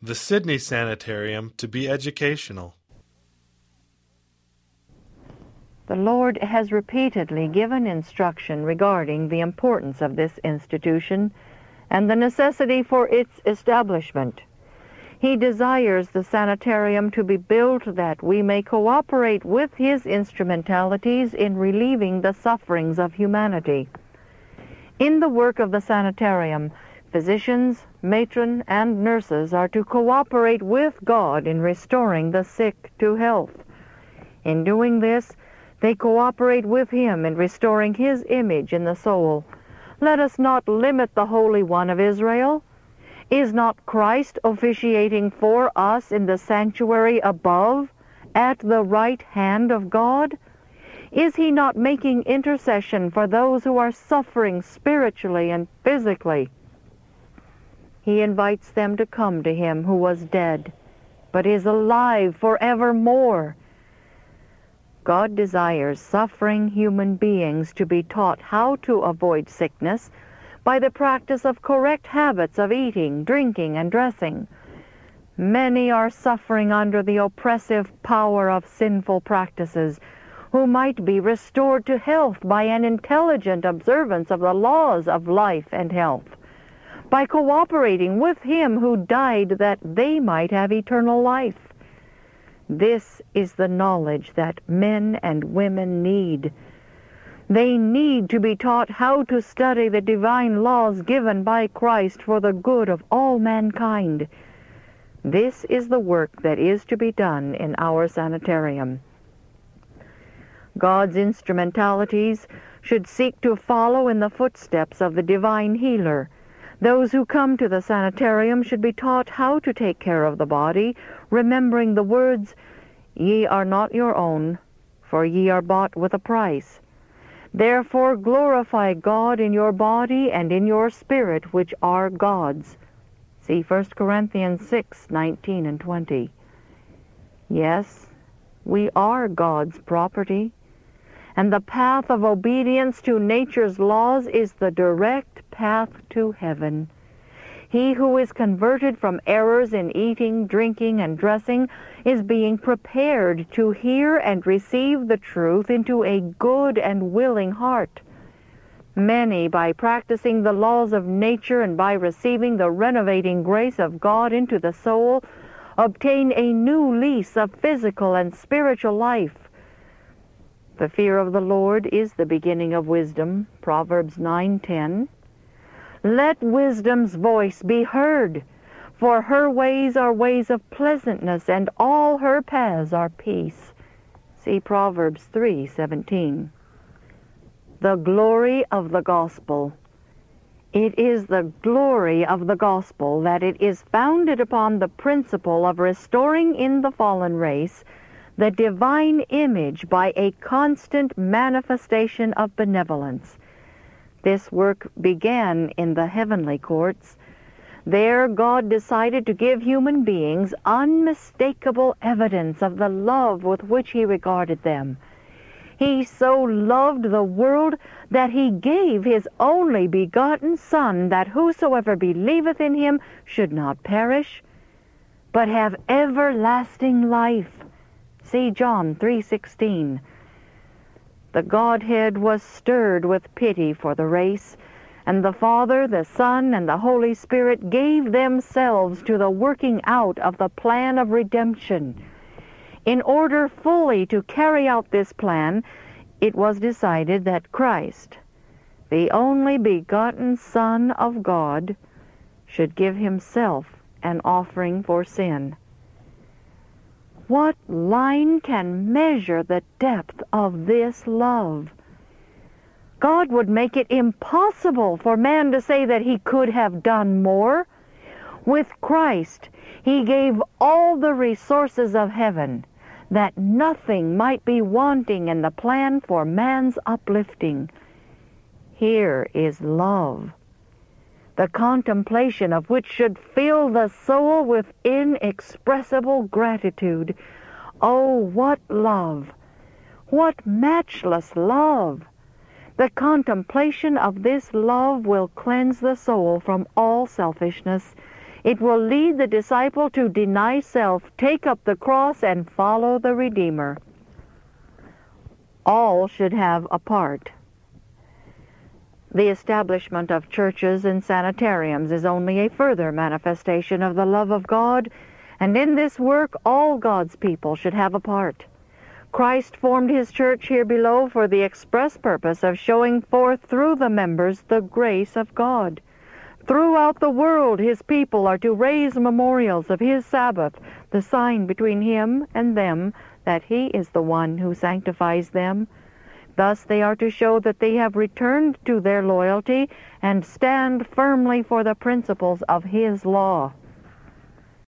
the Sydney Sanitarium to be educational. The Lord has repeatedly given instruction regarding the importance of this institution and the necessity for its establishment. He desires the sanitarium to be built that we may cooperate with His instrumentalities in relieving the sufferings of humanity. In the work of the sanitarium, physicians, matron, and nurses are to cooperate with God in restoring the sick to health. In doing this, they cooperate with Him in restoring His image in the soul. Let us not limit the Holy One of Israel. Is not Christ officiating for us in the sanctuary above, at the right hand of God? Is He not making intercession for those who are suffering spiritually and physically? He invites them to come to Him who was dead, but is alive forevermore. God desires suffering human beings to be taught how to avoid sickness by the practice of correct habits of eating, drinking, and dressing. Many are suffering under the oppressive power of sinful practices, who might be restored to health by an intelligent observance of the laws of life and health, by cooperating with Him who died that they might have eternal life. This is the knowledge that men and women need. They need to be taught how to study the divine laws given by Christ for the good of all mankind. This is the work that is to be done in our sanitarium. God's instrumentalities should seek to follow in the footsteps of the divine healer. Those who come to the sanitarium should be taught how to take care of the body, remembering the words, "Ye are not your own, for ye are bought with a price. Therefore glorify God in your body and in your spirit, which are God's." See 1 Corinthians 6:19 and 20. Yes, we are God's property, and the path of obedience to nature's laws is the direct path to heaven. He who is converted from errors in eating, drinking, and dressing is being prepared to hear and receive the truth into a good and willing heart. Many, by practicing the laws of nature and by receiving the renovating grace of God into the soul, obtain a new lease of physical and spiritual life. The fear of the Lord is the beginning of wisdom, Proverbs 9:10. Let wisdom's voice be heard, for her ways are ways of pleasantness, and all her paths are peace. See Proverbs 3:17. The glory of the gospel. It is the glory of the gospel that it is founded upon the principle of restoring in the fallen race the divine image by a constant manifestation of benevolence. This work began in the heavenly courts. There God decided to give human beings unmistakable evidence of the love with which He regarded them. He so loved the world that He gave His only begotten Son, that whosoever believeth in Him should not perish, but have everlasting life. See John 3:16. The Godhead was stirred with pity for the race, and the Father, the Son, and the Holy Spirit gave themselves to the working out of the plan of redemption. In order fully to carry out this plan, it was decided that Christ, the only begotten Son of God, should give Himself an offering for sin. What line can measure the depth of this love? God would make it impossible for man to say that he could have done more. With Christ, He gave all the resources of heaven, that nothing might be wanting in the plan for man's uplifting. Here is love, the contemplation of which should fill the soul with inexpressible gratitude. Oh, what love! What matchless love! The contemplation of this love will cleanse the soul from all selfishness. It will lead the disciple to deny self, take up the cross, and follow the Redeemer. All should have a part. The establishment of churches and sanitariums is only a further manifestation of the love of God, and in this work all God's people should have a part. Christ formed his church here below for the express purpose of showing forth through the members the grace of God. Throughout the world his people are to raise memorials of his Sabbath, the sign between him and them that he is the one who sanctifies them. Thus they are to show that they have returned to their loyalty and stand firmly for the principles of his law.